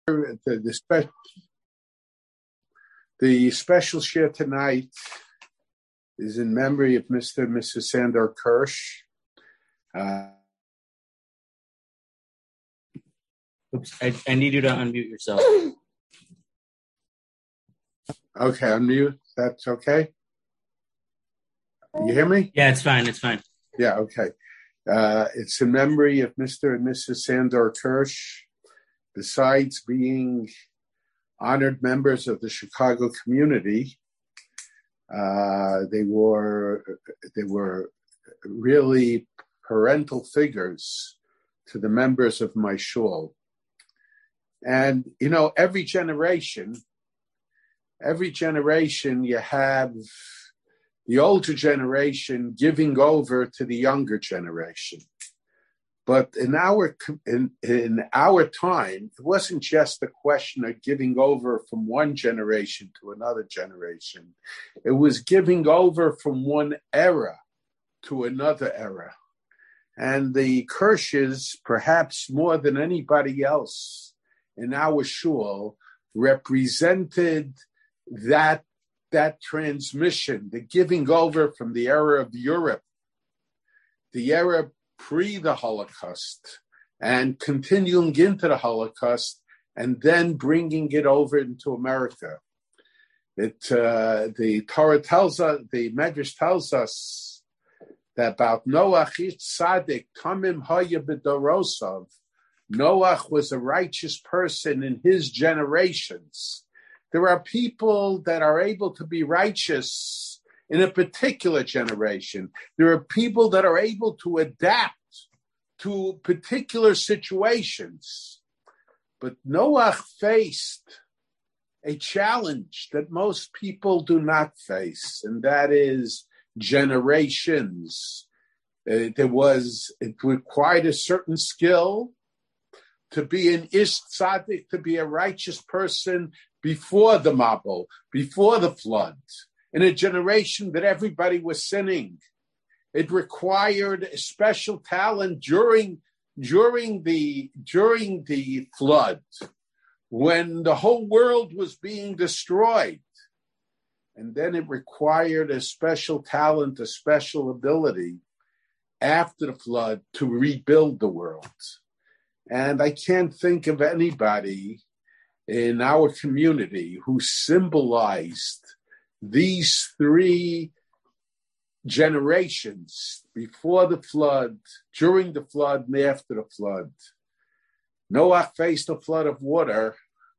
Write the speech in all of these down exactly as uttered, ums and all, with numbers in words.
The, the, spe- the special share tonight is in memory of Mister and Missus Sandor Kirsch. Uh, Oops, I, I need you to unmute yourself. Okay, unmute. That's okay? You hear me? Yeah, it's fine. It's fine. Yeah, okay. Uh, it's in memory of Mister and Missus Sandor Kirsch. Besides being honored members of the Chicago community, uh, they were they were really parental figures to the members of my shul. And, you know, every generation, every generation you have the older generation giving over to the younger generation. But in our in, in our time, it wasn't just a question of giving over from one generation to another generation. It was giving over from one era to another era. And the Kirsches, perhaps more than anybody else in our shul, represented that, that transmission, the giving over from the era of Europe, the era pre the Holocaust, and continuing into the Holocaust, and then bringing it over into America. It uh, the Torah tells us, the Medrash tells us that about Noach Tzaddik Tamim Haya B'Dorosov. Noach was a righteous person in his generations. There are people that are able to be righteous in a particular generation. There are people that are able to adapt to particular situations. But Noach faced a challenge that most people do not face, and that is generations. Uh, there was, it required a certain skill to be an Ish Tzaddik, to be a righteous person before the Mabul, before the flood, in a generation that everybody was sinning. It required a special talent during, during, the, during the flood, when the whole world was being destroyed. And then it required a special talent, a special ability after the flood to rebuild the world. And I can't think of anybody in our community who symbolized these three generations, before the flood, during the flood, and after the flood. Noah faced a flood of water.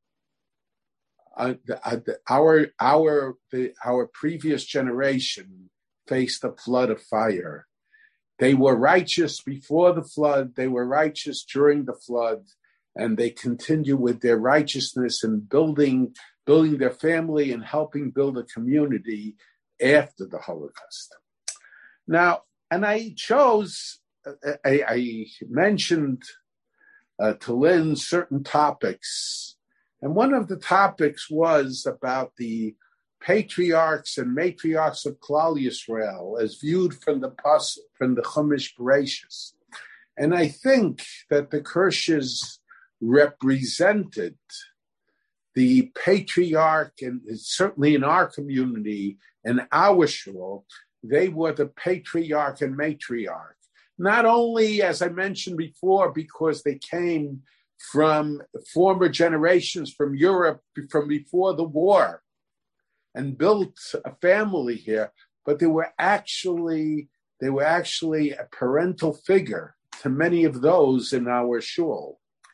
Uh, the, uh, the, our our the, our previous generation faced a flood of fire. They were righteous before the flood. They were righteous during the flood, and they continue with their righteousness and building building their family and helping build a community after the Holocaust. Now, and I chose, I, I mentioned uh, to Lynn certain topics, and one of the topics was about the patriarchs and matriarchs of Klal Yisrael as viewed from the from the Chumash Bereshis. And I think that the Kirsches represented the patriarch, and certainly in our community and our shul, they were the patriarch and matriarch. Not only, as I mentioned before, because they came from former generations from Europe, from before the war, and built a family here, but they were actually they were actually a parental figure to many of those in our shul.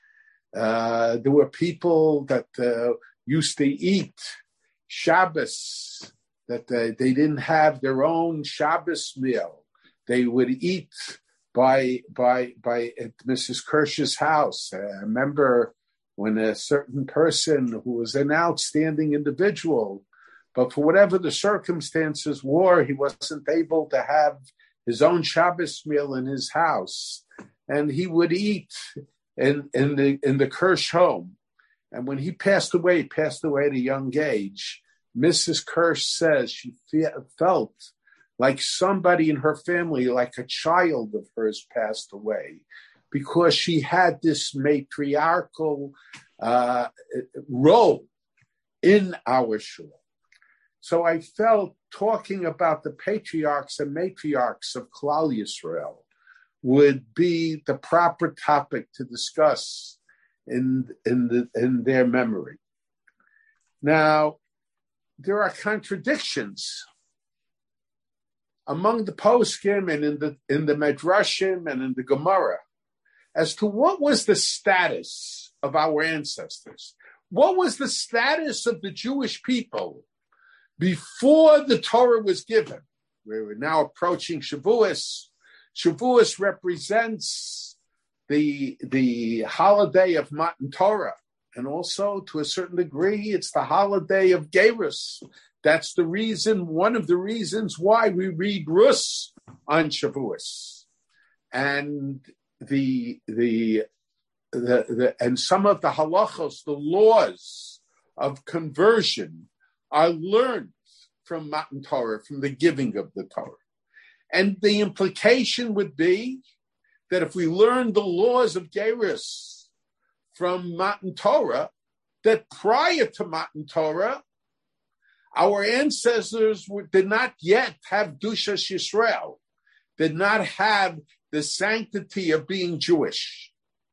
Uh, there were people that uh, used to eat Shabbos, that uh, they didn't have their own Shabbos meal. They would eat by by by at Missus Kirsch's house. Uh, I remember when a certain person who was an outstanding individual, but for whatever the circumstances were, he wasn't able to have his own Shabbos meal in his house, and he would eat in in the in the Kirsch home. And when he passed away, he passed away at a young age. Missus Kirsch says she fe- felt like somebody in her family, like a child of hers, passed away, because she had this matriarchal uh, role in our shul. So I felt talking about the patriarchs and matriarchs of Klal Yisrael would be the proper topic to discuss in in the, in their memory. Now, there are contradictions among the poskim and in the in the Midrashim and in the Gemara as to what was the status of our ancestors. What was the status of the Jewish people before the Torah was given? We're now approaching Shavuos. Shavuos represents the, the holiday of Matan Torah. And also, to a certain degree, it's the holiday of Gerus. That's the reason, one of the reasons why we read Rus on Shavuos. And the, the, the, the and some of the halachos, the laws of conversion, are learned from Matan Torah, from the giving of the Torah. And the implication would be that if we learn the laws of Gerus from Matan Torah, that prior to Matan Torah, our ancestors were, did not yet have Dushas Yisrael, did not have the sanctity of being Jewish.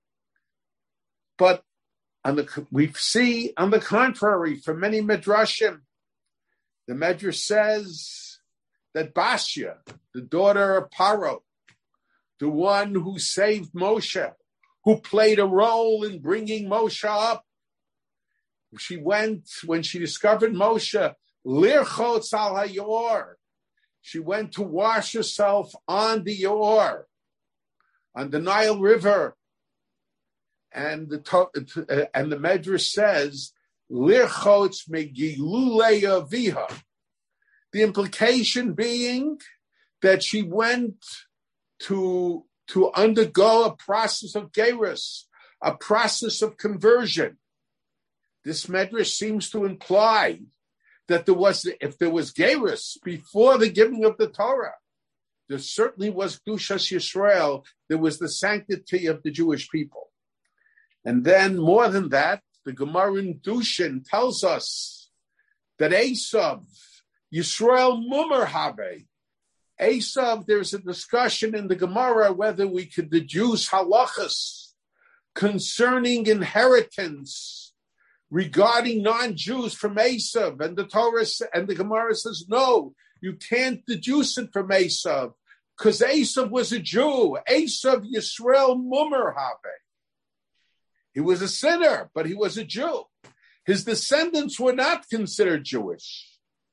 But on the, we see, on the contrary, from many Midrashim, the Midrash says that Basia, the daughter of Paro, the one who saved Moshe, who played a role in bringing Moshe up, she went, when she discovered Moshe, Lirchotz al hayor, she went to wash herself on the Yor, on the Nile River. And the, and the Midrash says, Lirchotz megilulei aviha. The implication being that she went to, to undergo a process of gerus, a process of conversion. This Midrash seems to imply that there was, if there was gerus before the giving of the Torah, there certainly was Kedushas Yisrael, there was the sanctity of the Jewish people. And then more than that, the Gemara in Dushin tells us that Esav, Yisrael Mumar Habe, Esav, there's a discussion in the Gemara whether we could deduce halachas concerning inheritance regarding non-Jews from Esav, and the Torah and the Gemara says, no, you can't deduce it from Esav, because Esav was a Jew. Esav Yisrael Mumar Habe. He was a sinner, but he was a Jew. His descendants were not considered Jewish.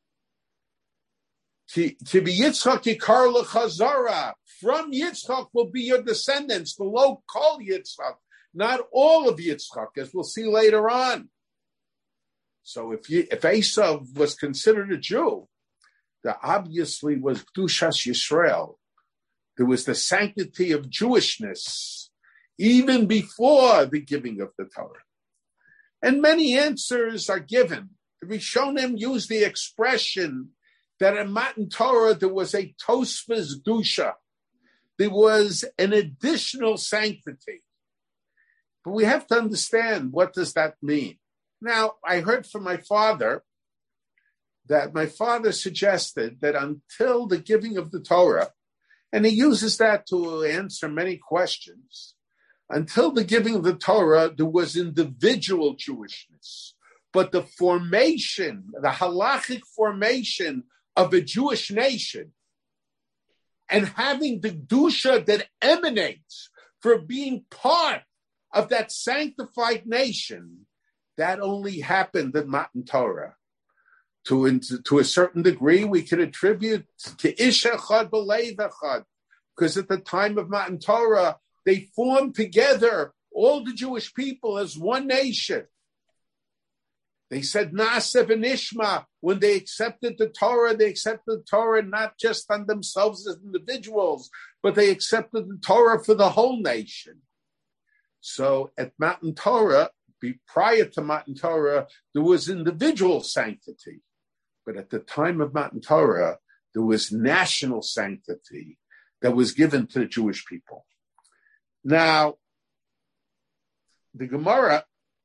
To be Yitzchak Yikar L'Chazara, from Yitzchak will be your descendants, the low call Yitzchak, not all of Yitzchak, as we'll see later on. So if you, if Esav was considered a Jew, there obviously was Kedushas Yisrael. There was the sanctity of Jewishness, even before the giving of the Torah. And many answers are given. The Rishonim use the expression that in Matan Torah there was a Tosfos Dusha. There was an additional sanctity. But we have to understand, what does that mean? Now, I heard from my father that my father suggested that until the giving of the Torah, and he uses that to answer many questions, until the giving of the Torah, there was individual Jewishness. But the formation, the halachic formation of a Jewish nation, and having the Kedusha that emanates from being part of that sanctified nation, that only happened in Matan Torah. To, to a certain degree, we can attribute to Ish Echad B'Leiv Echad, because at the time of Matan Torah, they formed together all the Jewish people as one nation. They said Naaseh v'Nishma. When they accepted the Torah, they accepted the Torah not just on themselves as individuals, but they accepted the Torah for the whole nation. So at Matan Torah, prior to Matan Torah, there was individual sanctity. But at the time of Matan Torah, there was national sanctity that was given to the Jewish people. Now, the Gemara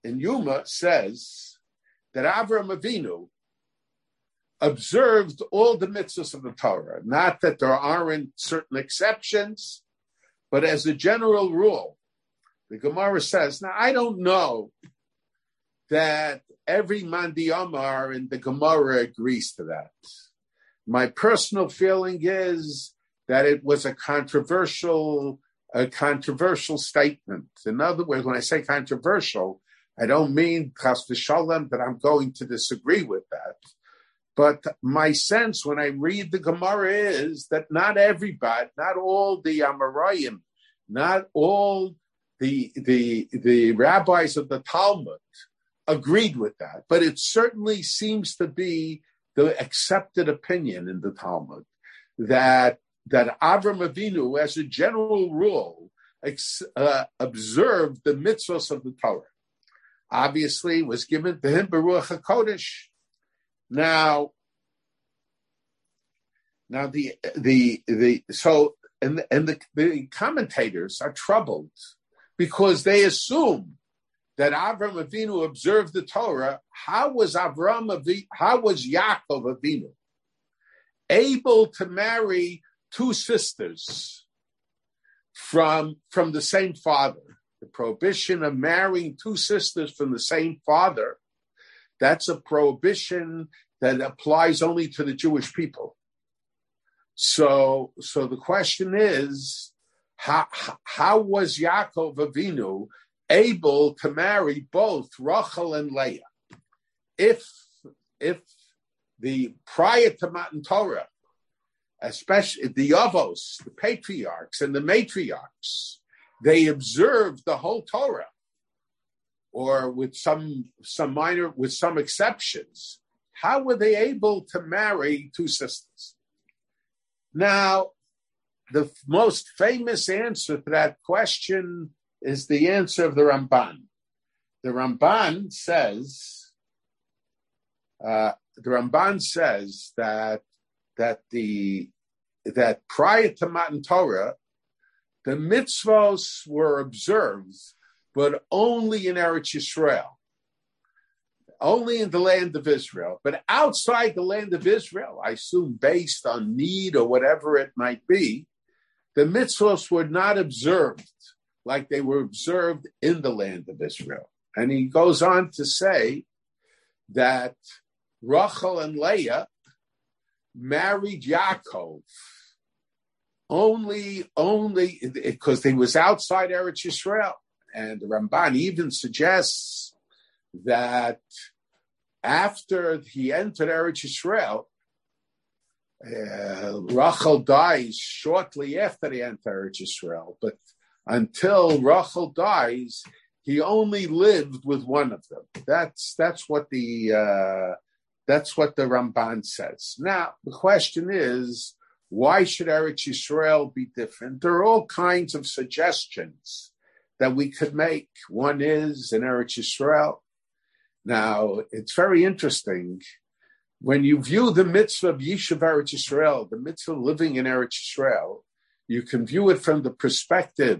in Yuma says that Avraham Avinu observed all the mitzvahs of the Torah. Not that there aren't certain exceptions, but as a general rule, the Gemara says, now I don't know that every Mandi Amar in the Gemara agrees to that. My personal feeling is that it was a controversial, a controversial statement. In other words, when I say controversial, I don't mean chas v'shalom that I'm going to disagree with that. But my sense when I read the Gemara is that not everybody, not all the Amoraim, not all the the the rabbis of the Talmud agreed with that. But it certainly seems to be the accepted opinion in the Talmud that that Avraham Avinu, as a general rule, ex, uh, observed the mitzvahs of the Torah. Obviously, it was given to him Baruch HaKodesh. Now, now the the the so and and the, the commentators are troubled because they assume that Avraham Avinu observed the Torah. How was Avraham Avinu, how was Yaakov Avinu able to marry two sisters from from the same father? The prohibition of marrying two sisters from the same father, that's a prohibition that applies only to the Jewish people. So, so the question is, how, how was Yaakov Avinu able to marry both Rachel and Leah? If, if the prior to Matan Torah, especially the Avos, the patriarchs and the matriarchs, they observed the whole Torah, or with some some minor, with some exceptions. How were they able to marry two sisters? Now, the most famous answer to that question is the answer of the Ramban. The Ramban says, uh, the Ramban says that that the that prior to Matan Torah, the mitzvos were observed, but only in Eretz Yisrael, only in the land of Israel. But outside the land of Israel, I assume based on need or whatever it might be, the mitzvos were not observed like they were observed in the land of Israel. And he goes on to say that Rachel and Leah married Yaakov only, only because they was outside Eretz Yisrael. And the Ramban even suggests that after he entered Eretz Yisrael, uh, Rachel dies shortly after he entered Eretz Yisrael. But until Rachel dies, he only lived with one of them. That's that's what the uh, that's what the Ramban says. Now the question is, why should Eretz Yisrael be different? There are all kinds of suggestions that we could make. One is in Eretz Yisrael. Now, it's very interesting. When you view the mitzvah of Yishuv Eretz Yisrael, the mitzvah of living in Eretz Yisrael, you can view it from the perspective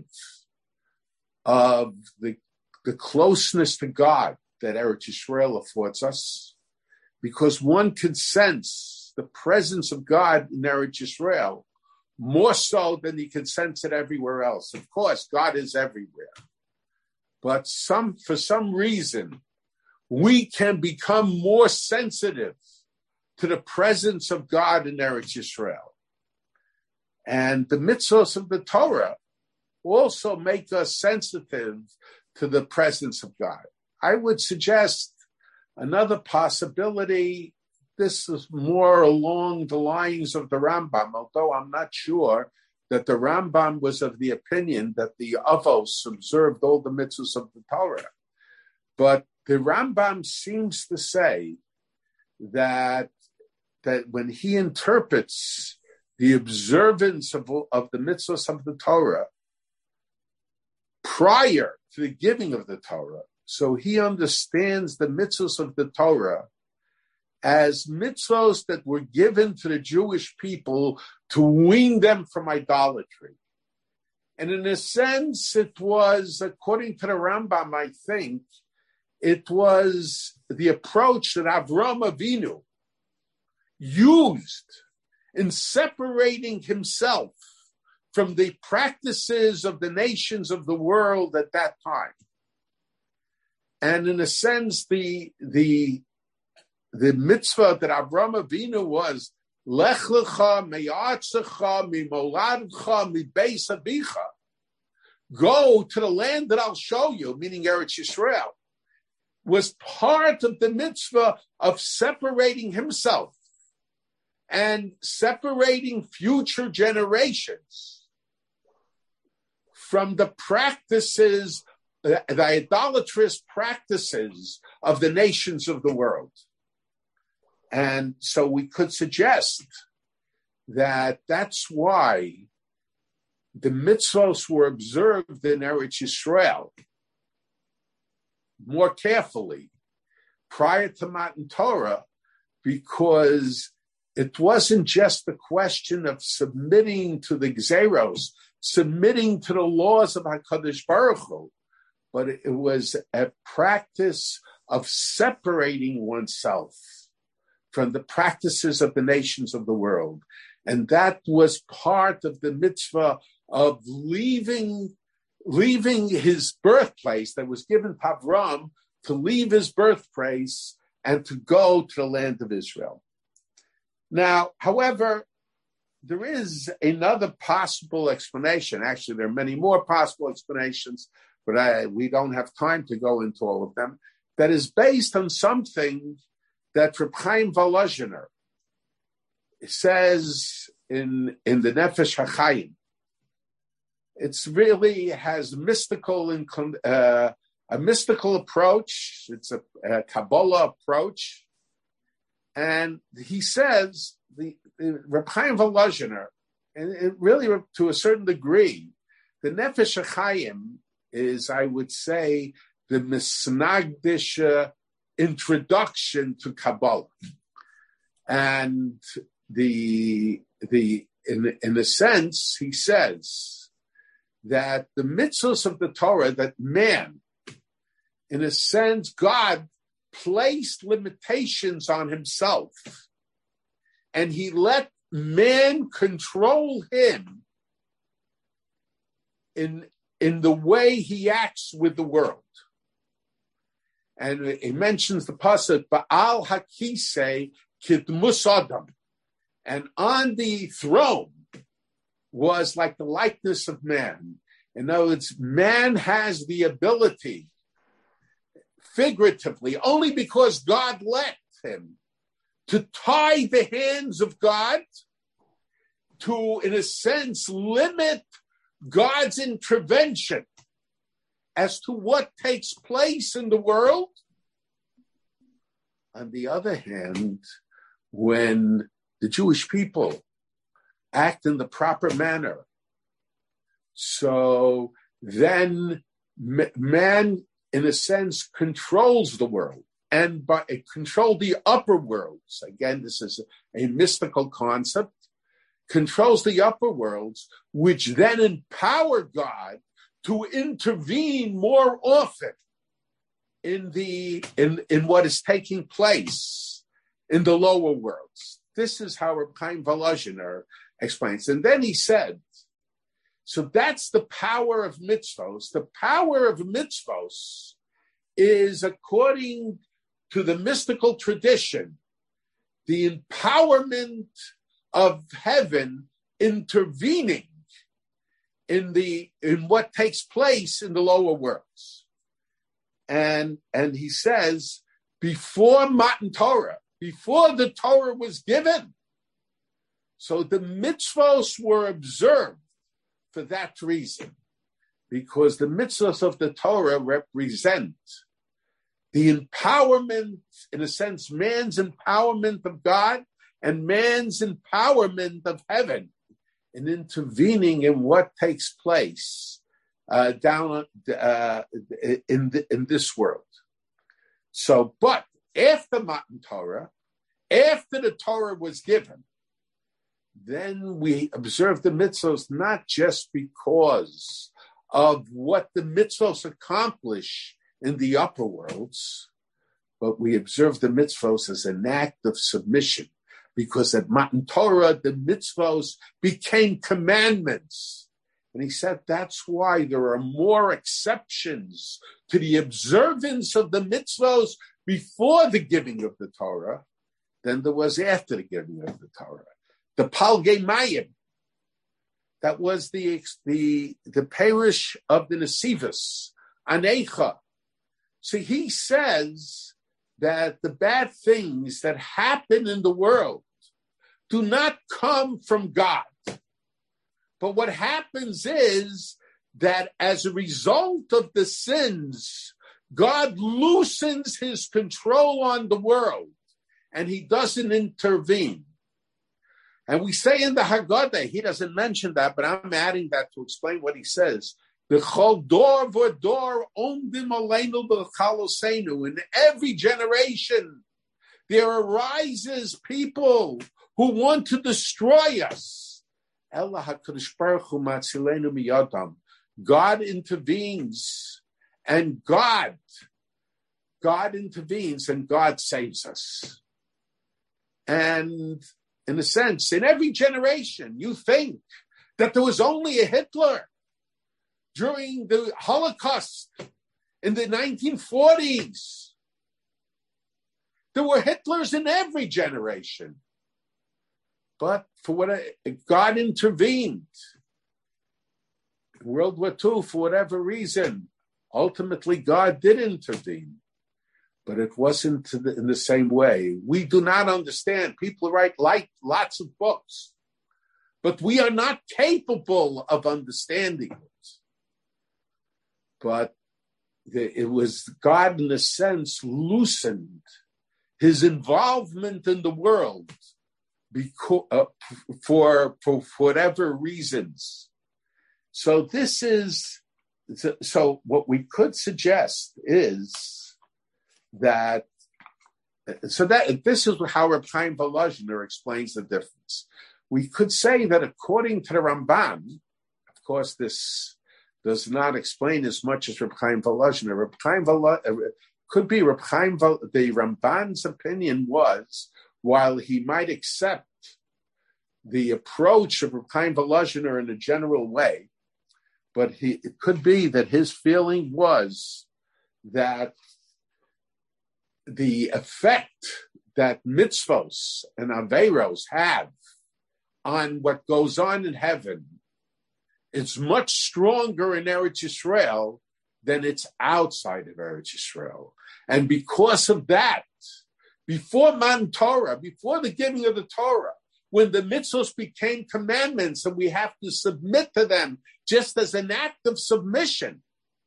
of the, the closeness to God that Eretz Yisrael affords us, because one can sense the presence of God in Eretz Yisrael more so than you can sense it everywhere else. Of course, God is everywhere. But some, for some reason, we can become more sensitive to the presence of God in Eretz Yisrael. And the mitzvahs of the Torah also make us sensitive to the presence of God. I would suggest another possibility. This is more along the lines of the Rambam, although I'm not sure that the Rambam was of the opinion that the Avos observed all the mitzvahs of the Torah. But the Rambam seems to say that, that when he interprets the observance of, of the mitzvahs of the Torah prior to the giving of the Torah, so he understands the mitzvahs of the Torah as mitzvahs that were given to the Jewish people to wean them from idolatry. And in a sense, it was, according to the Rambam, I think, it was the approach that Avram Avinu used in separating himself from the practices of the nations of the world at that time. And in a sense, the, the, the mitzvah that Avram Avinu was, Lech lecha me'artzecha mi'moladcha mi'beis abicha, go to the land that I'll show you, meaning Eretz Yisrael, was part of the mitzvah of separating himself and separating future generations from the practices, the idolatrous practices of the nations of the world. And so we could suggest that that's why the mitzvos were observed in Eretz Yisrael more carefully prior to Matan Torah, because it wasn't just the question of submitting to the Gzeros, submitting to the laws of HaKadosh Baruch Hu, but it was a practice of separating oneself from the practices of the nations of the world. And that was part of the mitzvah of leaving, leaving his birthplace that was given to Avram, to leave his birthplace and to go to the land of Israel. Now, however, there is another possible explanation. Actually, there are many more possible explanations, but I, we don't have time to go into all of them, that is based on something that Reb Chaim Volozhiner says in, in the Nefesh HaChaim. It's really has mystical and uh, a mystical approach. It's a, a Kabbalah approach, and he says the, the Reb Chaim Volozhiner, and it really to a certain degree, the Nefesh HaChaim is, I would say, the Misnagdish introduction to Kabbalah, and the the in in a sense he says that the mitzvahs of the Torah, that man, in a sense, God placed limitations on himself, and he let man control him in in the way he acts with the world. And he mentions the pasuk, Ba'al Hakisei Kidmus Adam. And on the throne was like the likeness of man. In other words, man has the ability, figuratively, only because God let him, to tie the hands of God, to, in a sense, limit God's intervention as to what takes place in the world. On the other hand, when the Jewish people act in the proper manner, so then man, in a sense, controls the world, and by it controls the upper worlds. Again, this is a, a mystical concept. Controls the upper worlds, which then empower God to intervene more often in the in, in what is taking place in the lower worlds. This is how Reb Chaim Volozhiner explains. And then he said, so that's the power of mitzvos. The power of mitzvos is, according to the mystical tradition, the empowerment of heaven intervening in the in what takes place in the lower worlds. And and he says, before Matan Torah, before the Torah was given, so the mitzvos were observed for that reason, because the mitzvos of the Torah represent the empowerment, in a sense, man's empowerment of God and man's empowerment of heaven, and intervening in what takes place uh, down uh, in the, in this world. So, but after Matan Torah, after the Torah was given, then we observe the mitzvos not just because of what the mitzvos accomplish in the upper worlds, but we observe the mitzvos as an act of submission, because at Matan Torah, the mitzvos became commandments. And he said that's why there are more exceptions to the observance of the mitzvos before the giving of the Torah than there was after the giving of the Torah. The Palgei Mayim, that was the, the, the parish of the Nesivos, Anecha. So he says that the bad things that happen in the world do not come from God. But what happens is that as a result of the sins, God loosens his control on the world and he doesn't intervene. And we say in the Haggadah, he doesn't mention that, but I'm adding that to explain what he says. In every generation, there arises people who want to destroy us. God intervenes, and God, God intervenes, and God saves us. And in a sense, in every generation, you think that there was only a Hitler during the Holocaust in the nineteen forties. There were Hitlers in every generation. But for what God intervened. In World War Two, for whatever reason, ultimately God did intervene. But it wasn't in the same way. We do not understand. People write like lots of books, but we are not capable of understanding it. But it was God, in a sense, loosened his involvement in the world because, uh, for, for whatever reasons. So this is, so what we could suggest is that, so that this is how Reb Chaim Volozhiner explains the difference. We could say that according to the Ramban, of course, this does not explain as much as Reb Chaim Volozhiner. Reb Chaim Volozhiner, could be Reb Chaim, the Ramban's opinion was, while he might accept the approach of Reb Chaim Volozhiner in a general way, but he, it could be that his feeling was that the effect that mitzvos and averos have on what goes on in heaven is much stronger in Eretz Yisrael than it's outside of Eretz Yisrael. And because of that, before Man Torah, before the giving of the Torah, when the mitzvos became commandments and we have to submit to them just as an act of submission,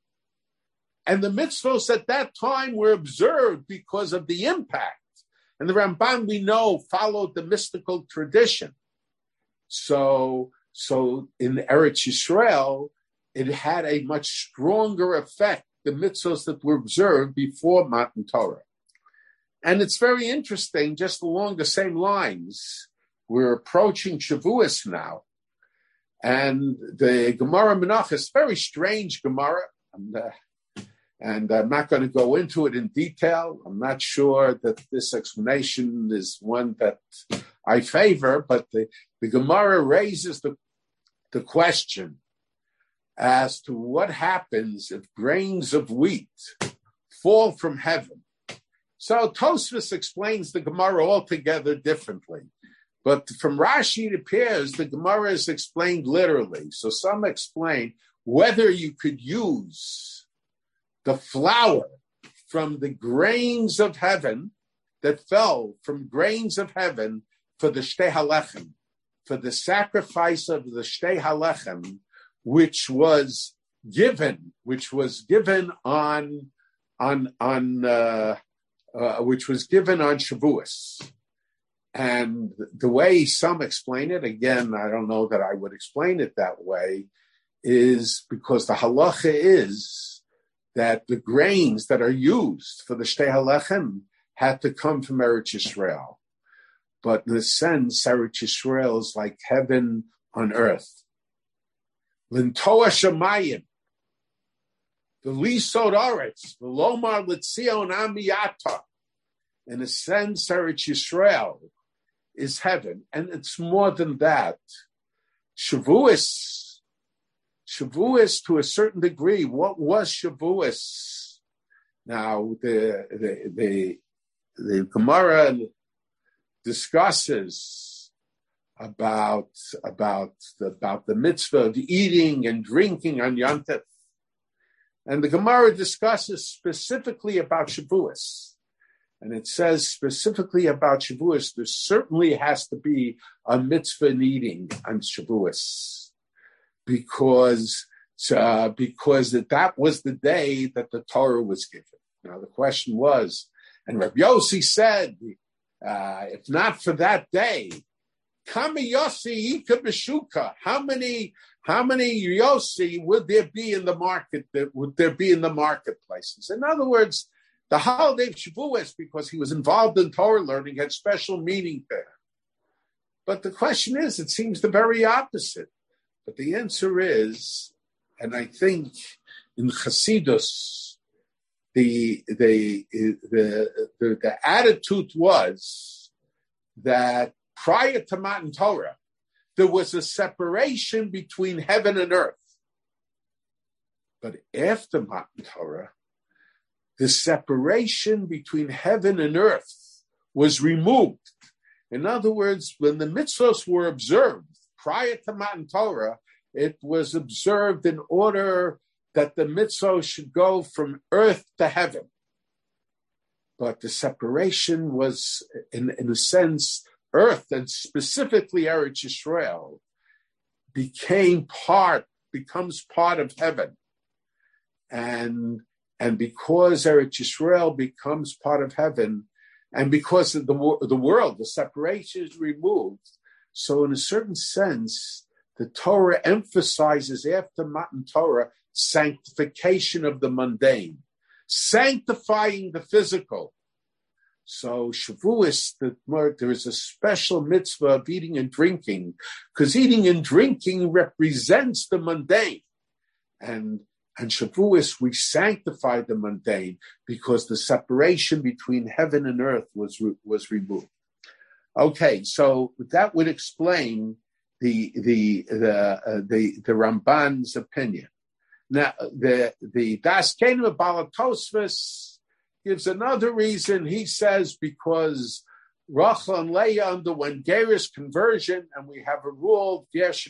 and the mitzvos at that time were observed because of the impact. And the Ramban, we know, followed the mystical tradition. So, so in Eretz Yisrael, it had a much stronger effect, the mitzvos that were observed before Matan Torah. And it's very interesting, just along the same lines, we're approaching Shavuos now. And the Gemara Menachos, very strange Gemara. And, uh, and I'm not going to go into it in detail. I'm not sure that this explanation is one that I favor, but the, the Gemara raises the, the question as to what happens if grains of wheat fall from heaven. So Tosfos explains the Gemara altogether differently. But from Rashi, it appears the Gemara is explained literally. So some explain whether you could use the flour from the grains of heaven that fell from grains of heaven for the Shtei HaLechem, for the sacrifice of the Shtei HaLechem, which was given, which was given on, on, on, uh, uh, which was given on Shavuos. And the way some explain it, again, I don't know that I would explain it that way, is because the halacha is that the grains that are used for the Shtei HaLechem had to come from Eretz Yisrael. But in a sense, Eretz Yisrael is like heaven on earth. Lintoa Shemayim. the Lisod Aretz, the Lomar Litzion Amiyata, in a sense, Eretz Yisrael is heaven. And it's more than that. Shavuos, Shavuos to a certain degree, what was Shavuos? Now, the, the, the, the Gemara discusses about, about, the, about the mitzvah of eating and drinking on Yom Tov. And the Gemara discusses specifically about Shavuos. And it says specifically about Shavuos, there certainly has to be a mitzvah in eating on Shavuos. Because, uh, because that was the day that the Torah was given. Now the question was, and Rabbi Yossi said, uh, if not for that day, Kami Yossi Ika Beshuka, how many How many Yossi would there be in the market? That would there be in the marketplaces? In other words, the holiday of Shavuos, because he was involved in Torah learning, had special meaning there. But the question is, it seems the very opposite. But the answer is, and I think in Chassidus, the the the the, the attitude was that prior to Matan Torah, there was a separation between heaven and earth. But after Matan Torah, the separation between heaven and earth was removed. In other words, when the mitzvos were observed prior to Matan Torah, it was observed in order that the mitzvos should go from earth to heaven. But the separation was, in, in a sense, earth, and specifically Eretz Yisrael, became part, becomes part of heaven. And, and because Eretz Yisrael becomes part of heaven, and because of the, the world, the separation is removed, so in a certain sense, the Torah emphasizes after Matan Torah sanctification of the mundane, sanctifying the physical. So Shavuos, the, there is a special mitzvah of eating and drinking, because eating and drinking represents the mundane. And, and Shavuos, we sanctify the mundane because the separation between heaven and earth was, was removed. Okay, so that would explain the the the uh, the, the Ramban's opinion. Now, the the Das Kenim Balatosvis gives another reason. He says because Rachel and Leah underwent Geras conversion, and we have a rule,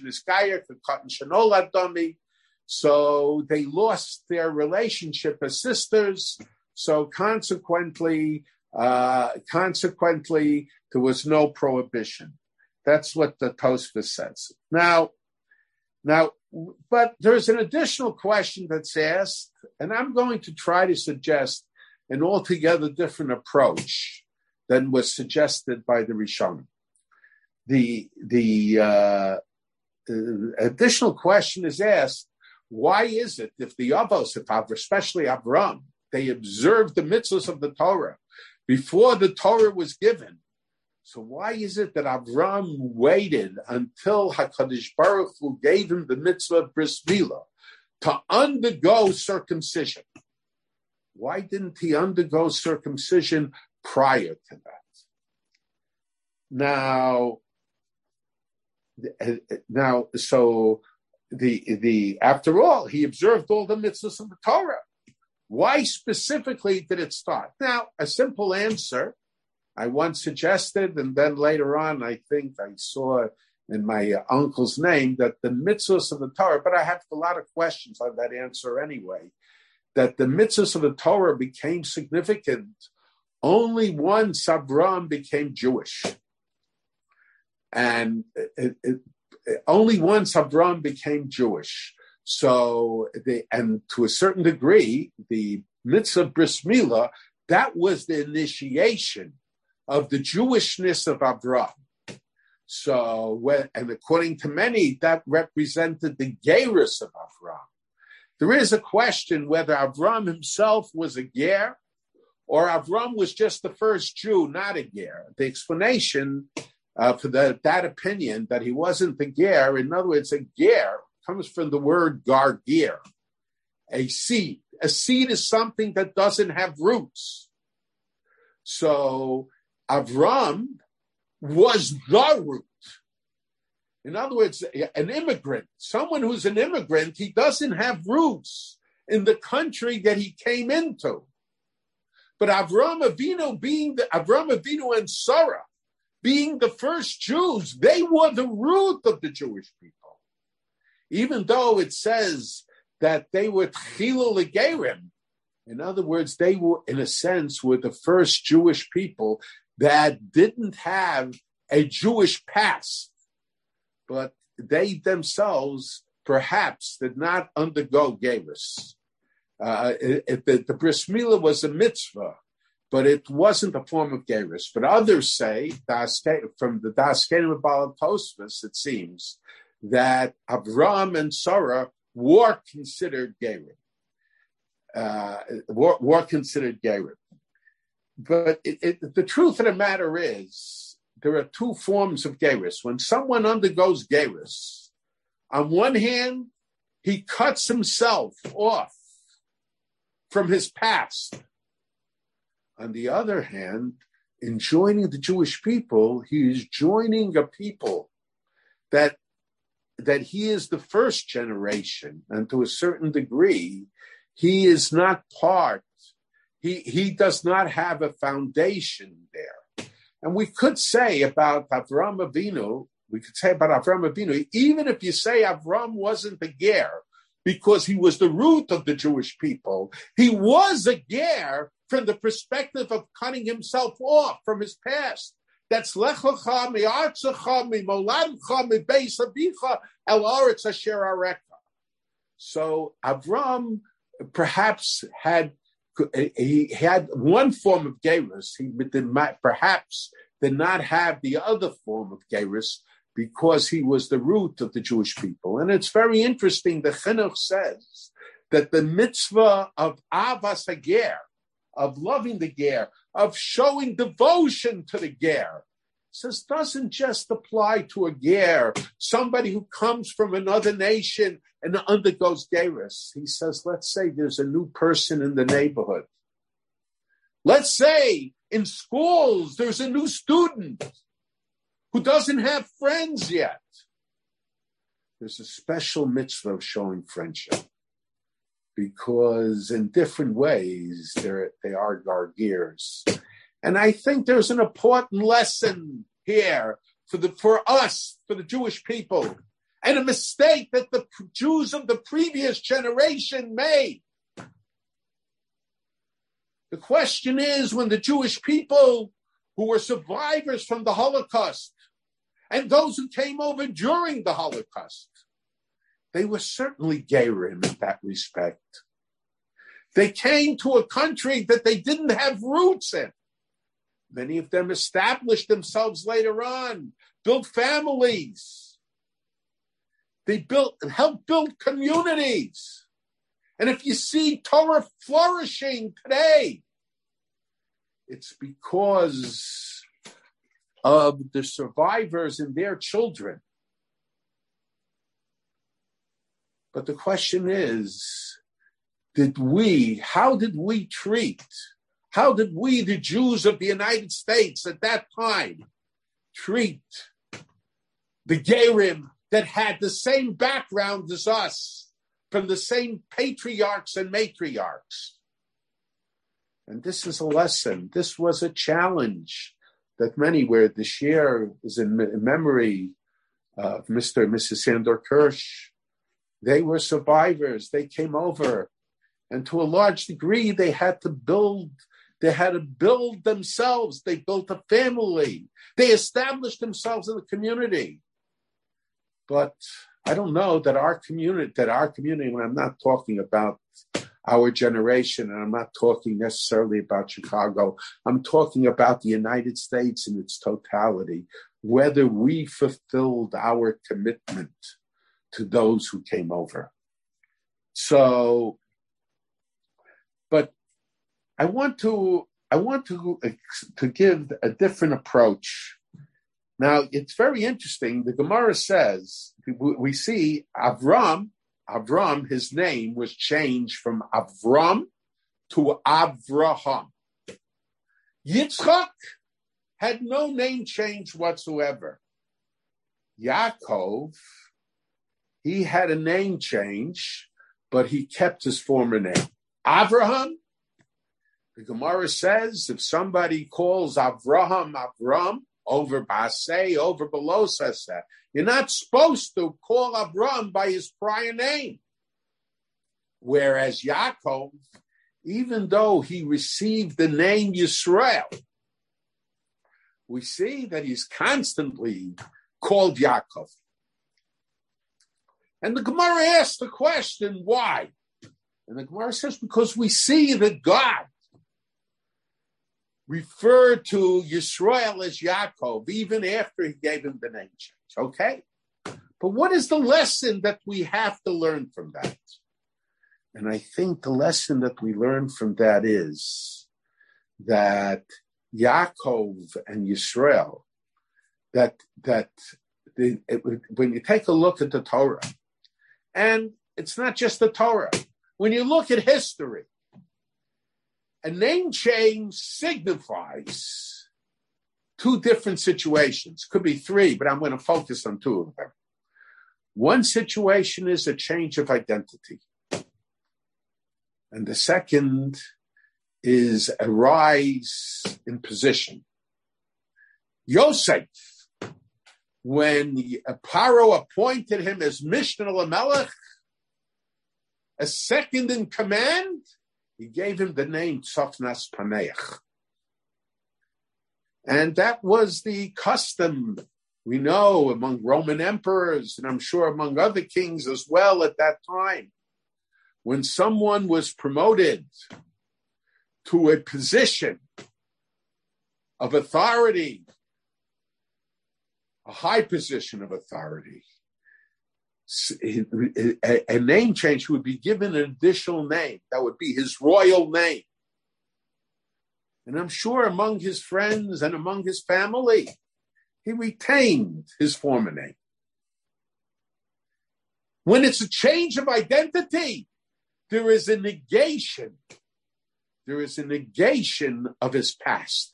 so they lost their relationship as sisters. So consequently, uh, consequently, there was no prohibition. That's what the Tosfos says. Now, now, but there's an additional question that's asked, and I'm going to try to suggest an altogether different approach than was suggested by the Rishonim. The the uh, additional question is asked: why is it if the Avos, if especially Avram, they observed the mitzvahs of the Torah before the Torah was given? So why is it that Avram waited until HaKadosh Baruch Hu gave him the mitzvah of Bris Milah to undergo circumcision? Why didn't he undergo circumcision prior to that? Now, now, so the the after all, he observed all the mitzvahs of the Torah. Why specifically did it start? Now, a simple answer I once suggested, and then later on, I think I saw in my uh, uncle's name that the mitzvahs of the Torah, but I have a lot of questions on that answer anyway, that the mitzvahs of the Torah became significant only once Avram became Jewish. And it, it, it, only once Avram became Jewish. So, the, and to a certain degree, the mitzvah of Bris Milah, that was the initiation of the Jewishness of Avram. So, when, and according to many, that represented the Gerus of Avram. There is a question whether Avram himself was a ger, or Avram was just the first Jew, not a ger. The explanation uh, for the, that opinion that he wasn't the ger, in other words, a ger comes from the word gargir, a seed. a seed is something that doesn't have roots. So Avram was the root. In other words, an immigrant, someone who's an immigrant, he doesn't have roots in the country that he came into. But Avram Avinu being the Avram Avinu and Sarah being the first Jews, they were the root of the Jewish people. Even though it says that they were Tchila Legerim, in other words, they were, in a sense, were the first Jewish people that didn't have a Jewish past, but they themselves perhaps did not undergo Gerus. Uh, it, it, the, the bris milah was a mitzvah, but it wasn't a form of Gerus. But others say, from the Daskenim Baal Tosfos, it seems, that Avram and Sarah were considered Gerim. Uh, were, were considered Gerim. But it, it, the truth of the matter is, there are two forms of Gerus. When someone undergoes Gerus, on one hand, he cuts himself off from his past. On the other hand, in joining the Jewish people, he is joining a people that, that he is the first generation, and to a certain degree, he is not part, he, he does not have a foundation there. And we could say about Avram Avinu, we could say about Avram Avinu, even if you say Avram wasn't a ger, because he was the root of the Jewish people, he was a ger from the perspective of cutting himself off from his past. That's lechacha mi'artzacha mi'moladcha mi'beis avicha el aretz asher areka. So Avram perhaps had he had one form of gerus. He did not, perhaps did not have the other form of gerus because he was the root of the Jewish people. And it's very interesting. The Chinuch says that the mitzvah of avas hager, of loving the ger, of showing devotion to the ger, says doesn't just apply to a ger, somebody who comes from another nation and undergoes gerus. He says, let's say there's a new person in the neighborhood. Let's say in schools there's a new student who doesn't have friends yet. There's a special mitzvah of showing friendship, because in different ways they are gargirs. And I think there's an important lesson here for the for us, for the Jewish people, and a mistake that the Jews of the previous generation made. The question is, when the Jewish people who were survivors from the Holocaust and those who came over during the Holocaust, they were certainly Gerim in that respect. They came to a country that they didn't have roots in. Many of them established themselves later on, built families. They built, helped build communities. And if you see Torah flourishing today, it's because of the survivors and their children. But the question is, did we, how did we treat, how did we, the Jews of the United States at that time, treat the Gerim that had the same background as us, from the same patriarchs and matriarchs? And this is a lesson. This was a challenge that many were. This year is in memory of Mister and Missus Sandor Kirsch. They were survivors. They came over. And to a large degree, they had to build, they had to build themselves. They built a family. They established themselves in the community. But I don't know that our community, that our community, when I'm not talking about our generation, and I'm not talking necessarily about Chicago, I'm talking about the United States in its totality, whether we fulfilled our commitment to those who came over. So, but I want to, I want to, to give a different approach. Now, it's very interesting. The Gemara says, we see Avram, Avram, his name was changed from Avram to Avraham. Yitzchak had no name change whatsoever. Yaakov, he had a name change, but he kept his former name. Avraham, the Gemara says, if somebody calls Avraham Avram, over Basei, over below Saseh, you're not supposed to call Avram by his prior name. Whereas Yaakov, even though he received the name Yisrael, we see that he's constantly called Yaakov. And the Gemara asks the question, why? And the Gemara says, because we see that God referred to Yisrael as Yaakov, even after he gave him the name change. Okay? But what is the lesson that we have to learn from that? And I think the lesson that we learn from that is that Yaakov and Yisrael, that that the, it, when you take a look at the Torah, and it's not just the Torah, when you look at history, a name change signifies two different situations. Could be three, but I'm going to focus on two of them. One situation is a change of identity. And the second is a rise in position. Yosef, when Paro appointed him as Mishnah Lamelech, a second in command, he gave him the name Tzofnas Paneach. And that was the custom, we know, among Roman emperors, and I'm sure among other kings as well at that time. When someone was promoted to a position of authority, a high position of authority, a name change would be given an additional name. That would be his royal name. And I'm sure among his friends and among his family, he retained his former name. When it's a change of identity, there is a negation. There is a negation of his past.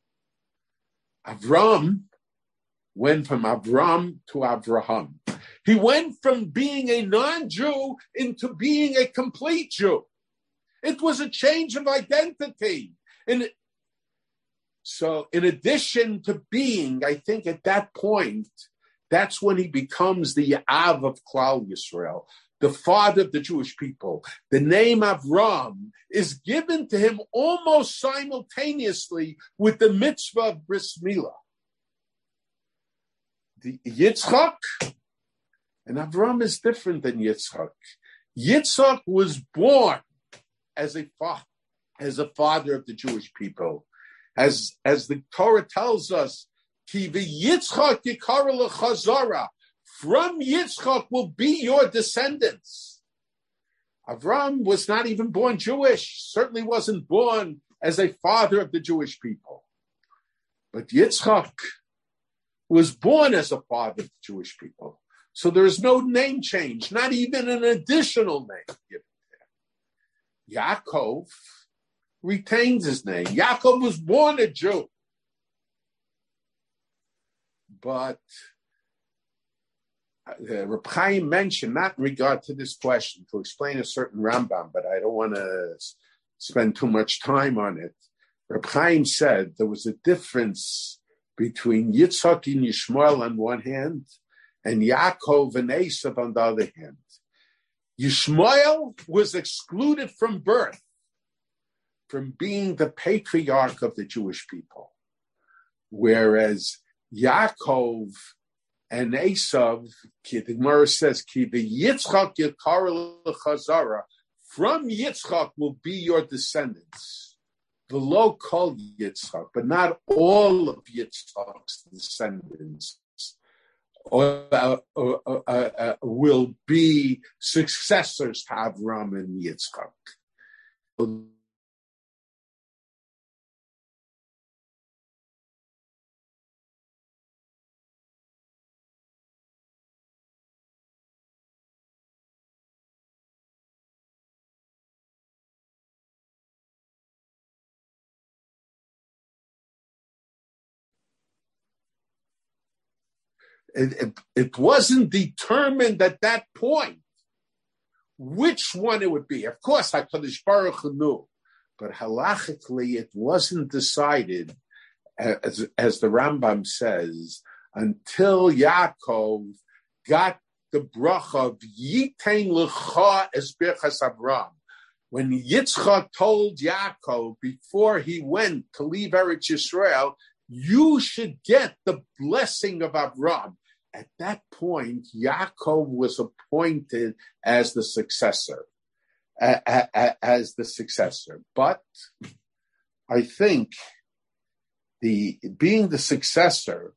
Avram went from Avram to Avraham. He went from being a non-Jew into being a complete Jew. It was a change of identity. And so in addition to being, I think at that point, that's when he becomes the Av of Klal Yisrael, the father of the Jewish people. The name Avram is given to him almost simultaneously with the mitzvah of Bris Milah. The Yitzchak and Avram is different than Yitzchak. Yitzchak was born as a fa- as a father of the Jewish people, as as the Torah tells us, Ki v'Yitzchak yikara l'chazara. From Yitzchak will be your descendants. Avram was not even born Jewish, certainly wasn't born as a father of the Jewish people. But Yitzchak was born as a father of the Jewish people. So there is no name change, not even an additional name given there. Yaakov retains his name. Yaakov was born a Jew. But Uh, Reb Chaim mentioned, not in regard to this question, to explain a certain Rambam, but I don't want to s- spend too much time on it. Reb Chaim said there was a difference between Yitzchak and Yishmael on one hand and Yaakov and Esav on the other hand. Yishmael was excluded from birth, from being the patriarch of the Jewish people, whereas Yaakov and Esav, the Gemara says, Ki v'Yitzchak yikara l'chazara. From Yitzchak will be your descendants. V'lo kol Yitzchak, but not all of Yitzchak's descendants uh, uh, uh, uh, uh, will be successors to Avram and Yitzchak. It, it, it wasn't determined at that point which one it would be. Of course, HaKadosh Baruch Hu knew, but halachically it wasn't decided, as, as the Rambam says, until Yaakov got the bracha of Yitain L'cha es Birchas Avram. When Yitzchak told Yaakov before he went to leave Eretz Yisrael, you should get the blessing of Avram. At that point, Yaakov was appointed as the successor, as the successor. But I think the being the successor,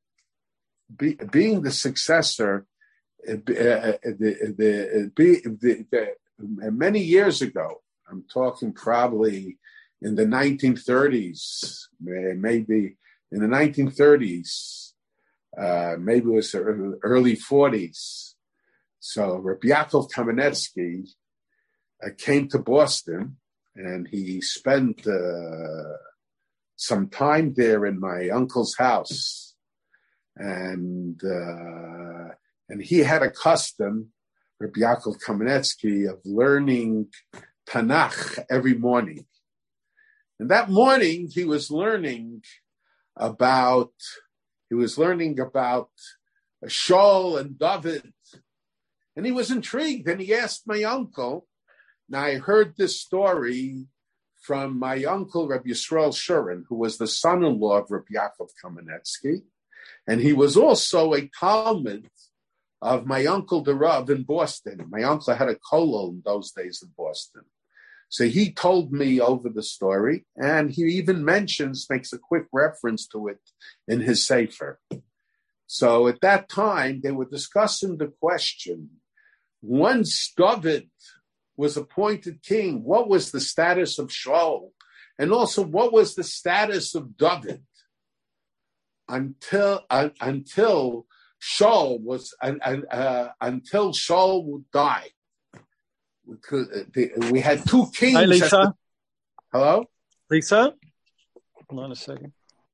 be, being the successor, uh, the, the, the, the, many years ago, I'm talking probably in the nineteen thirties, maybe in the nineteen thirties. Uh, maybe it was early forties. So Rabbi Yaakov Kamenetsky uh, came to Boston, and he spent uh, some time there in my uncle's house. And uh, and he had a custom, Rabbi Yaakov Kamenetsky, of learning Tanakh every morning. And that morning he was learning about He was learning about Shaul and David, and he was intrigued, and he asked my uncle. Now, I heard this story from my uncle, Rabbi Yisrael Shurin, who was the son-in-law of Rabbi Yaakov Kamenetsky, and he was also a Talmud of my uncle, the Rav, in Boston. My uncle had a kollel in those days in Boston. So he told me over the story, and he even mentions, makes a quick reference to it in his Sefer. So at that time, they were discussing the question, once David was appointed king, what was the status of Shaul? And also, what was the status of David until uh, until Shaul was uh, uh, until Shaul would die? We, could, uh, we had two kings. Hi, Lisa. The, hello? Lisa? Hold on a second.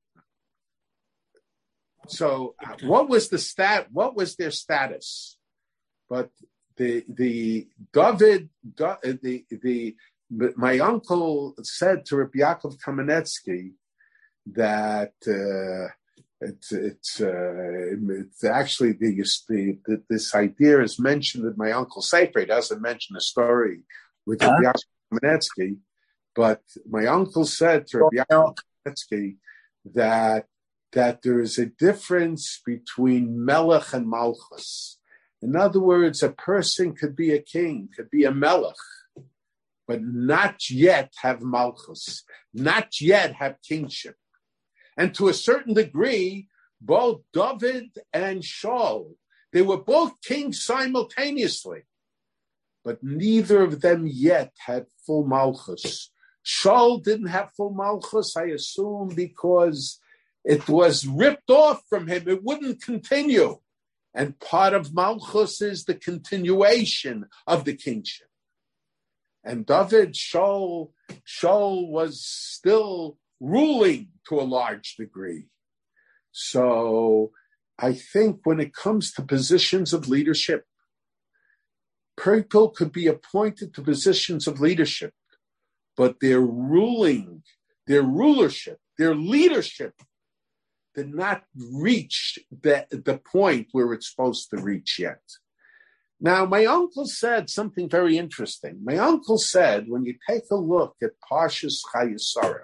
So uh, what was the stat? What was their status? But the the David, the the my uncle said to Rabbi Yaakov Kamenetsky that uh, it's it's, uh, it's actually the, the, the this idea is mentioned in my uncle's Sefer. It doesn't mention the story with Rabbi Yaakov Kamenetsky, but my uncle said to Rabbi Yaakov Kamenetsky that that there is a difference between Melech and Malchus. In other words, a person could be a king, could be a Melech, but not yet have Malchus, not yet have kingship. And to a certain degree, both David and Shaul, they were both kings simultaneously, but neither of them yet had full Malchus. Shaul didn't have full Malchus, I assume, because it was ripped off from him. It wouldn't continue. And part of Malchus is the continuation of the kingship. And David, Shaul, Shaul was still ruling to a large degree. So I think when it comes to positions of leadership, people could be appointed to positions of leadership, but their ruling, their rulership, their leadership did not reach the, the point where it's supposed to reach yet. Now, my uncle said something very interesting. My uncle said, when you take a look at Parshas Chayei Sarah,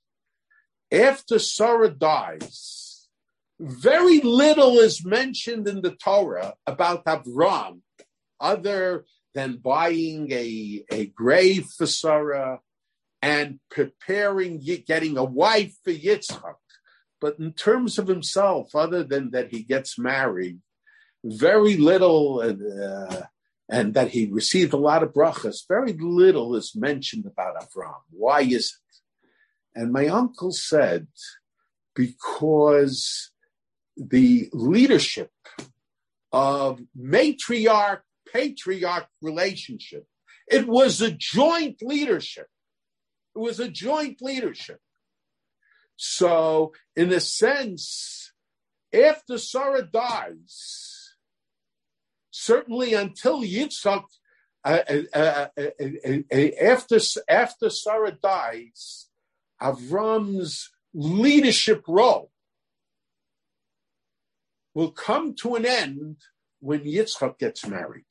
after Sarah dies, very little is mentioned in the Torah about Avram, other than buying a, a grave for Sarah and preparing, getting a wife for Yitzchak. But in terms of himself, other than that he gets married, very little, uh, and that he received a lot of brachas, very little is mentioned about Avram. Why is it? And my uncle said, because the leadership of matriarch-patriarch relationship, it was a joint leadership. It was a joint leadership. So, in a sense, after Sarah dies, certainly until Yitzchak, uh, uh, uh, uh, uh, after, after Sarah dies, Avram's leadership role will come to an end when Yitzchak gets married.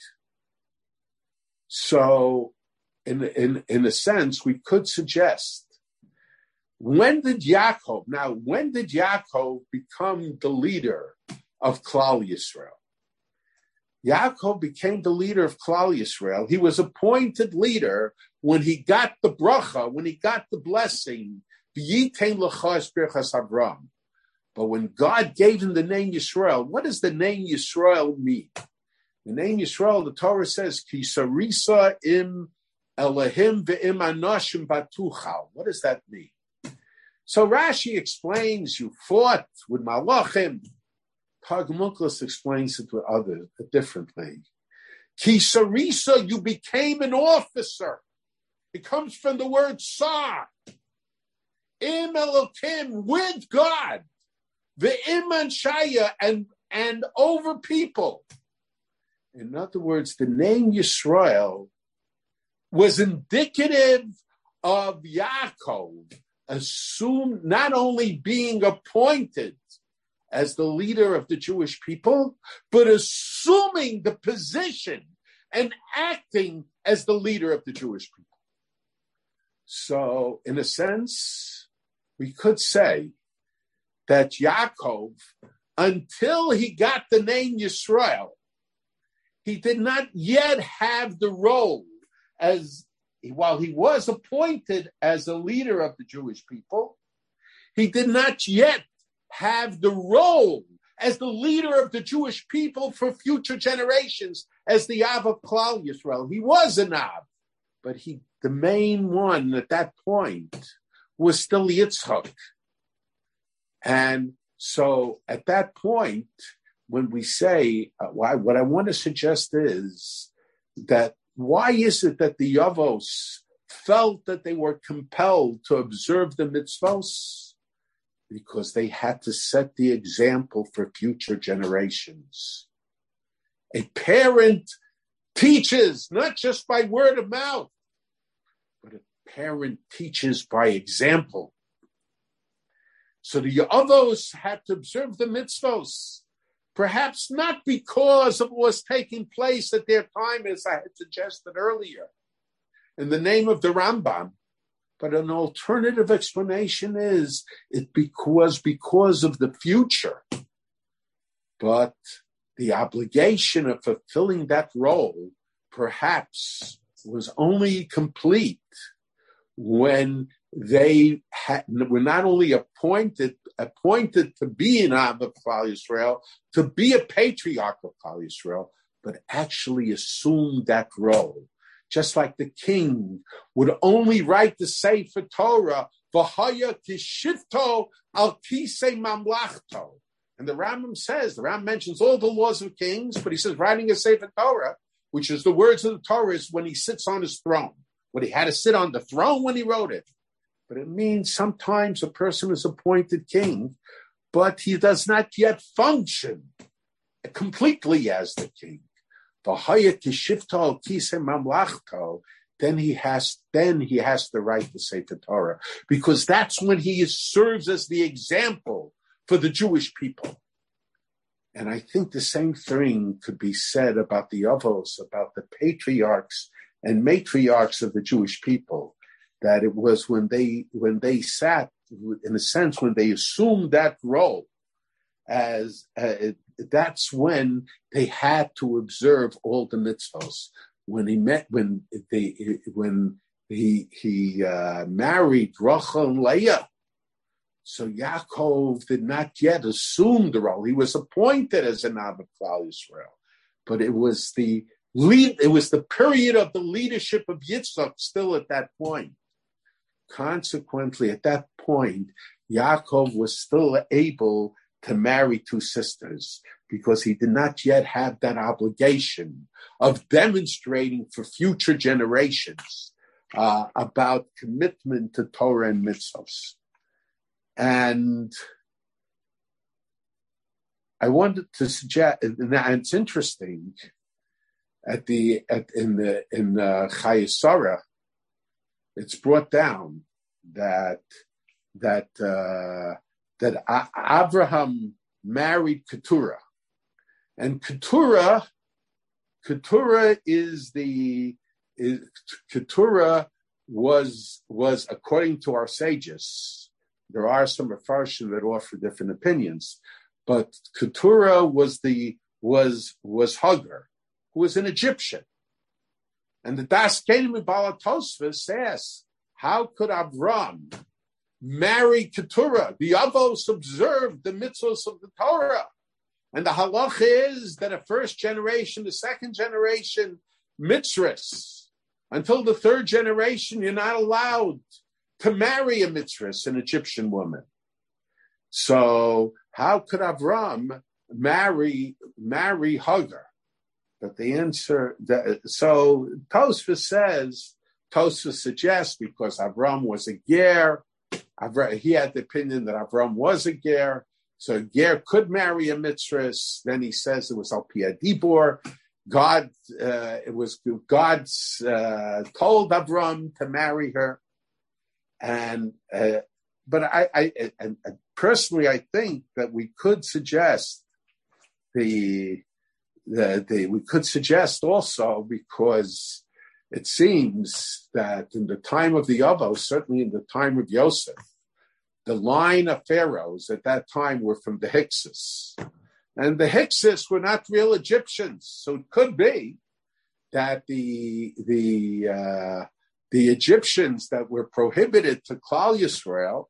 So, in, in, in a sense, we could suggest, when did Yaakov, now, when did Yaakov become the leader of Klal Yisrael? Yaakov became the leader of Klal Yisrael. He was appointed leader when he got the bracha, when he got the blessing, V'yitein lecha es birchas Avram. But when God gave him the name Yisrael, what does the name Yisrael mean? The name Yisrael, the Torah says, Ki sarisa im Elohim ve'im anashim batuchal. What does that mean? So Rashi explains, you fought with Malachim. Targum Onkelos explains it with others differently. Ki sarisa, you became an officer. It comes from the word sar. Im Elohim, with God. Ve'im anshaya, and and over people. In other words, the name Yisrael was indicative of Yaakov, assumed not only being appointed as the leader of the Jewish people, but assuming the position and acting as the leader of the Jewish people. So, in a sense, we could say that Yaakov, until he got the name Yisrael, he did not yet have the role as, while he was appointed as a leader of the Jewish people, he did not yet have the role as the leader of the Jewish people for future generations, as the Av of Klal Yisrael. He was an Av, but he, the main one at that point was still Yitzchak. And so at that point, when we say, uh, why, what I want to suggest is that why is it that the Yavos felt that they were compelled to observe the mitzvos? Because they had to set the example for future generations. A parent teaches not just by word of mouth, but a parent teaches by example. So the Yavos had to observe the mitzvos. Perhaps not because of what was taking place at their time, as I had suggested earlier, in the name of the Rambam, but an alternative explanation is it was because of the future. But the obligation of fulfilling that role perhaps was only complete when they had, were not only appointed appointed to be an Av of Klal Yisrael, to be a patriarch of Klal Yisrael, but actually assumed that role. Just like the king would only write the Sefer Torah, v'haya kishivto al kisei mamlachto. And the Rambam says, the Rambam mentions all the laws of kings, but he says writing a Sefer Torah, which is the words of the Torah, is when he sits on his throne. When he had to sit on the throne when he wrote it. But it means sometimes a person is appointed king, but he does not yet function completely as the king. Then he has, then he has to write the Sefer Torah, because that's when he is, serves as the example for the Jewish people. And I think the same thing could be said about the Avos, about the patriarchs and matriarchs of the Jewish people. That it was when they when they sat, in a sense, when they assumed that role, as uh, that's when they had to observe all the mitzvos. When he met, when they, when he he uh, married Rachel and Leah, so Yaakov did not yet assume the role. He was appointed as an Av of Klal Yisrael, but it was the lead. It was the period of the leadership of Yitzchak still at that point. Consequently, at that point, Yaakov was still able to marry two sisters because he did not yet have that obligation of demonstrating for future generations uh, about commitment to Torah and mitzvahs. And I wanted to suggest, and it's interesting, at the at in the in uh, Chayei Sarah, it's brought down that that uh, that A- Abraham married Keturah, and Keturah Keturah is the is, Keturah was was according to our sages. There are some Mefarshim that offer different opinions, but Keturah was the was was Hagar, who was an Egyptian, and the Das Kenim Balatosva says, how could Avram marry Keturah? The Avos observed the mitzvahs of the Torah, and the halacha is that a first generation, the second generation, mitzvahs. Until the third generation, you're not allowed to marry a mitzvah, an Egyptian woman. So how could Avram marry marry Hagar? But the answer, that, so Tosfos says, Tosfos suggests because Avram was a ger, Avram, he had the opinion that Avram was a ger, so a ger could marry a mitzvah. Then he says it was al pi hadibur. God, uh, it was God's uh, told Avram to marry her, and uh, but I, I and, and personally I think that we could suggest the, the the we could suggest also, because it seems that in the time of the Avos, certainly in the time of Yosef, the line of pharaohs at that time were from the Hyksos. And the Hyksos were not real Egyptians, so it could be that the the uh, the Egyptians that were prohibited to Klal Yisrael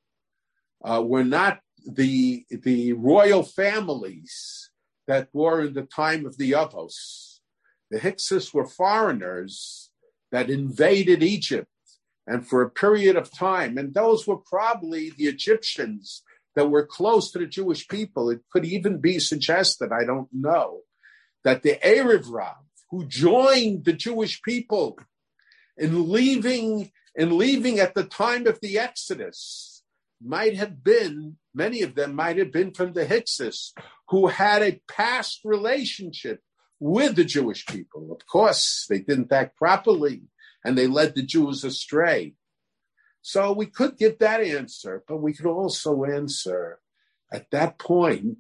uh, were not the the royal families that were in the time of the Avos. The Hyksos were foreigners that invaded Egypt, and for a period of time, and those were probably the Egyptians that were close to the Jewish people. It could even be suggested, I don't know, that the Erev Rav, who joined the Jewish people in leaving, in leaving at the time of the Exodus, might have been, many of them might have been from the Hyksos, who had a past relationship with the Jewish people. Of course, they didn't act properly, and they led the Jews astray. So we could give that answer, but we could also answer, at that point,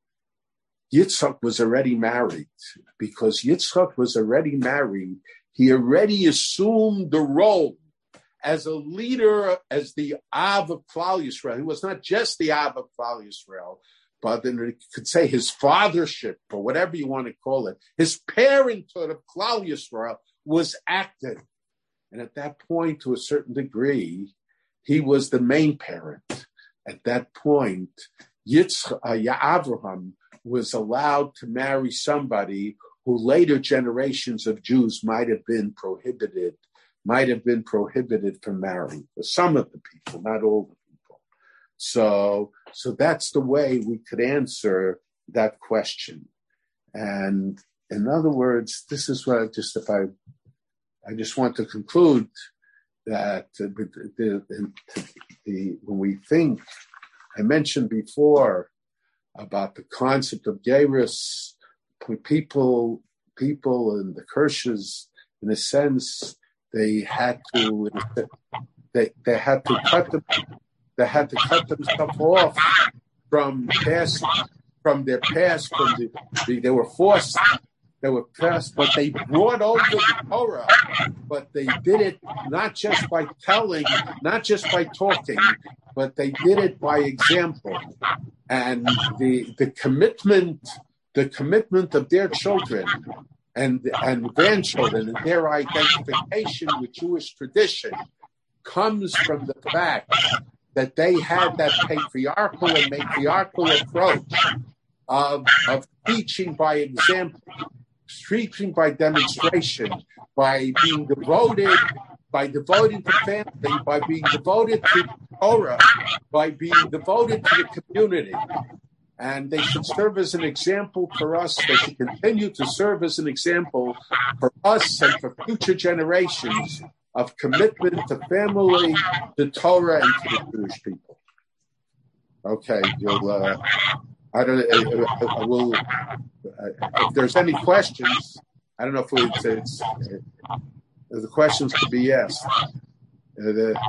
Yitzchak was already married. Because Yitzchak was already married, he already assumed the role as a leader, as the Av of Klal Yisrael. He was not just the Av of Klal Yisrael, but then you could say his fathership, or whatever you want to call it. His parenthood of Klal Yisrael was active. And at that point, to a certain degree, he was the main parent. At that point, Yitzchak, uh, Avraham was allowed to marry somebody who later generations of Jews might have been prohibited, might have been prohibited from marrying. For some of the people, not all the people. So, so that's the way we could answer that question. And in other words, this is what I just, if I, I just want to conclude that uh, the, the, the, the, when we think, I mentioned before about the concept of Geirus, people, people in the Kirsches, in a sense, they had to, they they had to cut them, they had to cut themselves off from past, from their past, from the, the they were forced. They were pressed, but they brought over the Torah, but they did it not just by telling, not just by talking, but they did it by example. And the the commitment, the commitment of their children and, and grandchildren and their identification with Jewish tradition comes from the fact that they had that patriarchal and matriarchal approach of, of teaching by example, teaching by demonstration, by being devoted, by devoting to family, by being devoted to Torah, by being devoted to the community. And they should serve as an example for us. They should continue to serve as an example for us and for future generations of commitment to family, to Torah, and to the Jewish people. Okay, you'll... Uh, I don't. I, I will. If there's any questions, I don't know if it's, it's uh, the questions could be asked. Uh, the,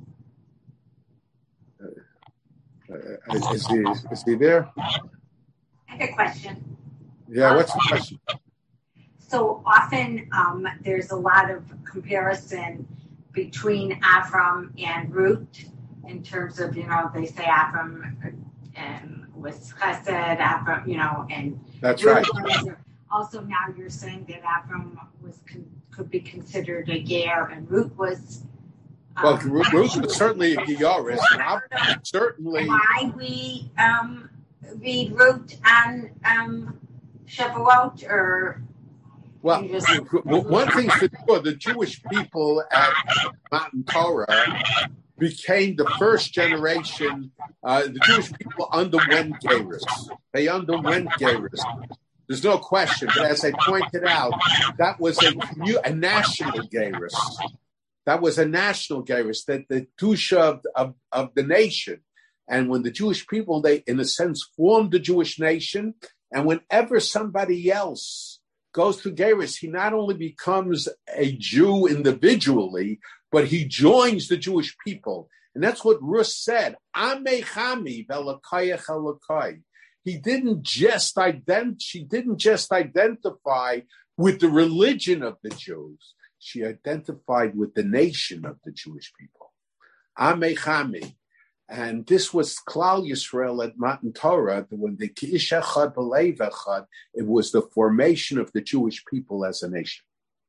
uh, is he is he there? I have a question. Yeah. What's the question? So often um, there's a lot of comparison between Avram and Ruth in terms of, you know, they say Avram and was Chesed, Avram, you know, and that's Ruth right. was, also now you're saying that Avram was con- could be considered a Ger and Ruth was. Um, Well, Ruth was certainly a Gioris, and Avram certainly. Why we um, read Ruth and um, Shavuot or. Well, one thing's for sure, the Jewish people at Matan Torah became the first generation. Uh, the Jewish people underwent Gerus. They underwent Gerus. There's no question. But as I pointed out, that was a, a national Gerus. That was a national Gerus, that the Tusha of, of, of the nation. And when the Jewish people, they, in a sense, formed the Jewish nation, and whenever somebody else goes through Gerus, he not only becomes a Jew individually, but he joins the Jewish people. And that's what Rus said. Amechami velakayach elakai. He didn't just ident- she didn't just identify with the religion of the Jews. She identified with the nation of the Jewish people. Amechami. And this was Klal Yisrael at Matan Torah, when the Ki'ish Echad B'Leiv Echad, it was the formation of the Jewish people as a nation.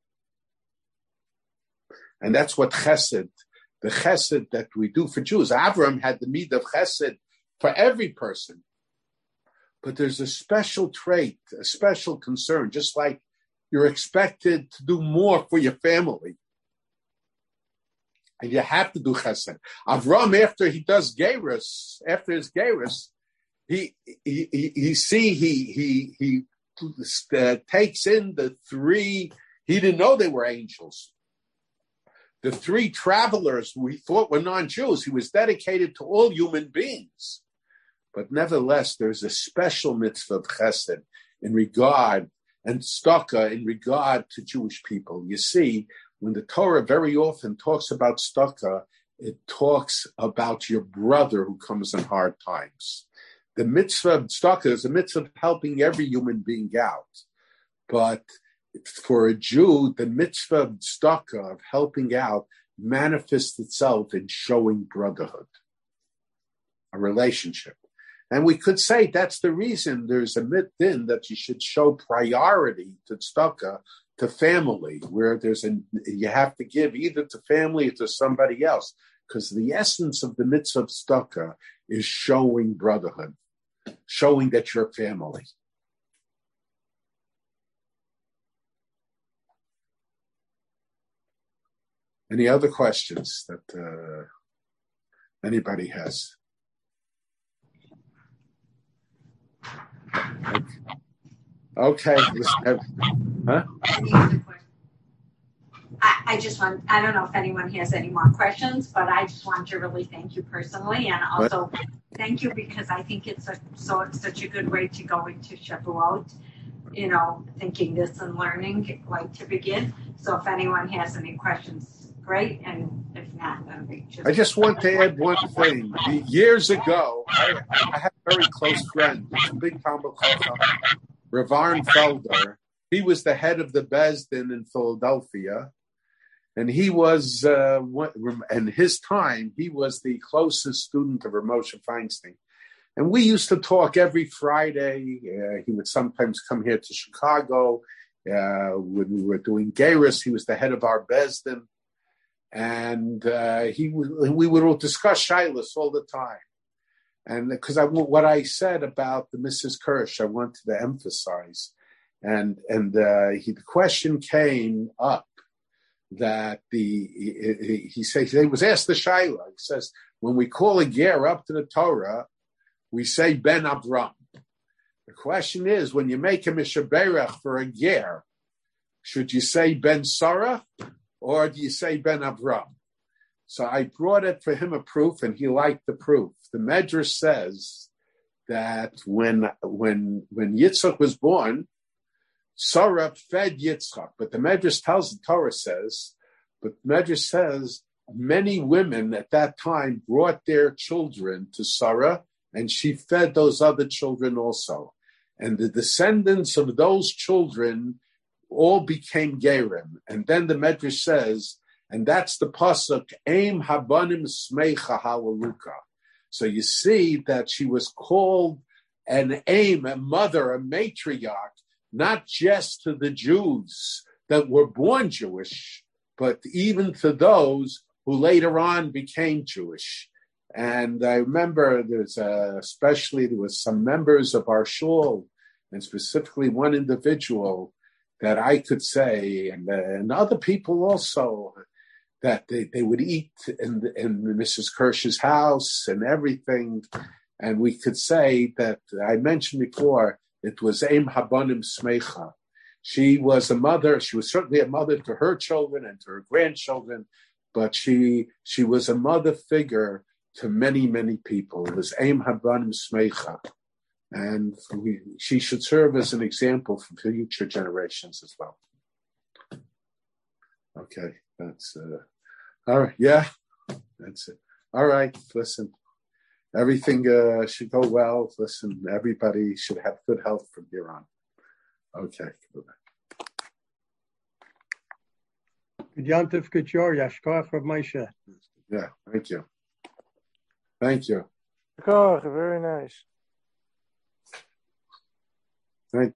And that's what Chesed, the Chesed that we do for Jews. Avram had the need of Chesed for every person. But there's a special trait, a special concern, just like you're expected to do more for your family. And you have to do chesed. Avram, after he does gerus, after his gerus, he he he, he see he he he uh, takes in the three. He didn't know they were angels. The three travelers we thought were non-Jews. He was dedicated to all human beings, but nevertheless, there's a special mitzvah of chesed in regard and tzedakah in regard to Jewish people. You see. When the Torah very often talks about tzedakah, it talks about your brother who comes in hard times. The mitzvah of tzedakah is a mitzvah of helping every human being out. But for a Jew, the mitzvah of tzedakah, of helping out, manifests itself in showing brotherhood, a relationship. And we could say that's the reason there's a mitzvah that you should show priority to tzedakah, to family, where there's a, you have to give either to family or to somebody else, because the essence of the mitzvah of tzedakah is showing brotherhood, showing that you're family. Any other questions that uh, anybody has? Okay. Listen, huh? I, I just want, I don't know if anyone has any more questions, but I just want to really thank you personally. And also what? Thank you because I think it's a, so it's such a good way to go into Shavuot, you know, thinking this and learning, like to begin. So if anyone has any questions, great. And if not, then we just. I just want to add one thing. Years ago, I, I had a very close friend, a big Talmud Chacham, Rav Aaron Felder. He was the head of the Beis Din in Philadelphia, and he was, uh, in his time, he was the closest student of Rav Moshe Feinstein. And we used to talk every Friday. Uh, he would sometimes come here to Chicago. Uh, when we were doing Gerus, he was the head of our Beis Din. And uh, he we would discuss Shilas all the time. And because I, what I said about the Missus Kirsch, I wanted to emphasize. And and uh, he, the question came up that the he, he says he was asked the Shaila. He says when we call a ger up to the Torah, we say Ben Avram. The question is when you make a mishaberach for a ger, should you say Ben Sarah or do you say Ben Avram? So I brought it for him a proof, and he liked the proof. The Medrash says that when when when Yitzchak was born, Sarah fed Yitzchak. But the Medrash tells, the Torah says, but the Medrash says many women at that time brought their children to Sarah, and she fed those other children also. And the descendants of those children all became Gerim. And then the Medrash says, and that's the pasuk, Eim Habanim Smeicha Halaluka. So you see that she was called an aim, a mother, a matriarch, not just to the Jews that were born Jewish, but even to those who later on became Jewish. And I remember there's a, especially there was some members of our shul, and specifically one individual that I could say, and, and other people also, that they, they would eat in, in Missus Kirsch's house and everything. And we could say that, I mentioned before, it was Eim Habanim Smecha. She was a mother, she was certainly a mother to her children and to her grandchildren, but she she was a mother figure to many, many people. It was Eim Habanim Smecha. And we, she should serve as an example for future generations as well. Okay, that's, uh, all right, yeah, that's it. All right, listen, everything uh, should go well. Listen, everybody should have good health from here on. Okay, bye-bye. Good Yantif, good Yor, Yashkoach of Moshe. Yeah, thank you. Thank you. Very nice.